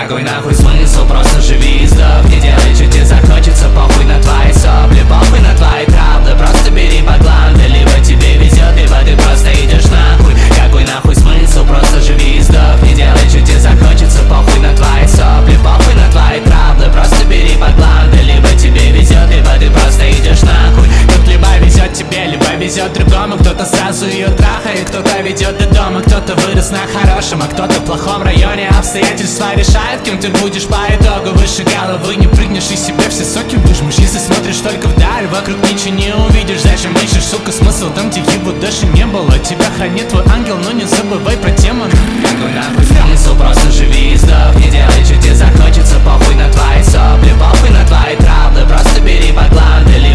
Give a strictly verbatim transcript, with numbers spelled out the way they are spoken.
Какой нахуй смысл, просто живи и сдох. Не делай, что тебе захочется, похуй на твои сопли, похуй на твои травмы. Просто бери по гланды, либо тебе везет, либо ты просто идешь нахуй. Какой нахуй смысл, просто живи и сдох. Не делай, что тебе захочется, похуй на твои сопли, похуй на твои травмы. Просто бери по гланды, либо тебе везет, либо ты просто идешь нахуй. Тут либо везет тебе, либо везет другому. Кто-то сразу ее трахает, кто-то ведет до дома, кто-то вырос на хорошем, а кто-то в плохом районе. Обстоятельства решают, кем ты будешь по итогу. Выше головы не прыгнешь и себе все соки выжмешь. Если смотришь только вдаль, вокруг ничего не увидишь. Зачем ищешь, сука, смысл там, где его даже не было. Тебя хранит твой ангел, но не забывай про тему. Какой нахуй смысл, просто живи и сдох. Не делай, что тебе захочется, похуй на твои сопли, похуй на твои травмы. Просто бери по гланды,